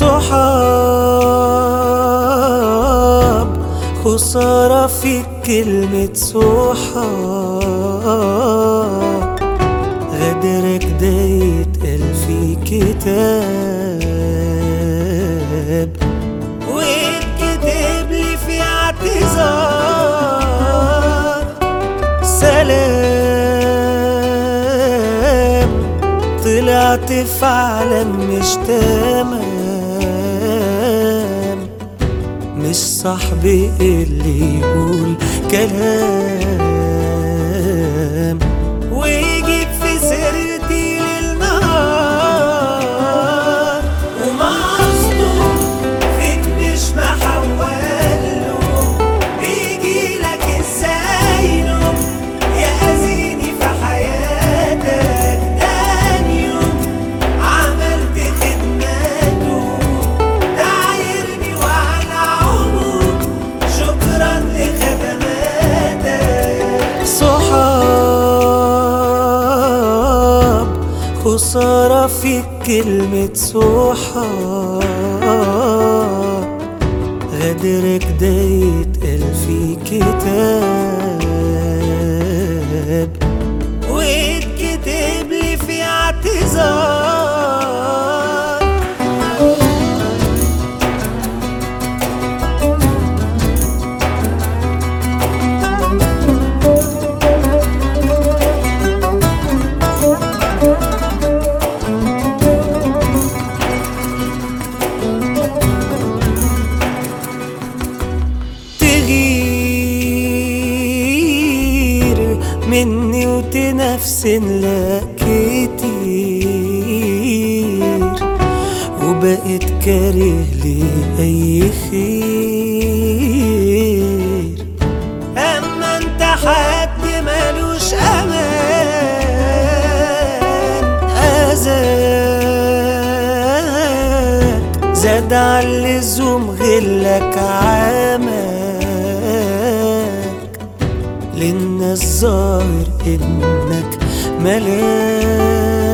صحاب خسارة في كلمة صحاب، غدرك ده يتقال في كتاب ويتكتب لي في اعتذار سلام. طلعت في عالم مش تمام، مش صاحبي اللي يقول كلام ويجيب في سيرتي للنهار، وما قصده فيك مش محوله، بيجيلك ازاي نوم يأذيني في حياتك. تاني يوم عملت خدماته دايرني وعلى عمره، شكرا لخدماتك. صحاب خسارة في كلمة صحاب، غدرك ده يتقال في كتاب ويتكتب لي في اعتذار. تغير مني وتنفسن لك كتير، وبقيت كاره لي اي خير. اما انت حد ملوش امان، اذاك زاد على اللزوم غلك عماك، للناس ظاهر انك ملاك.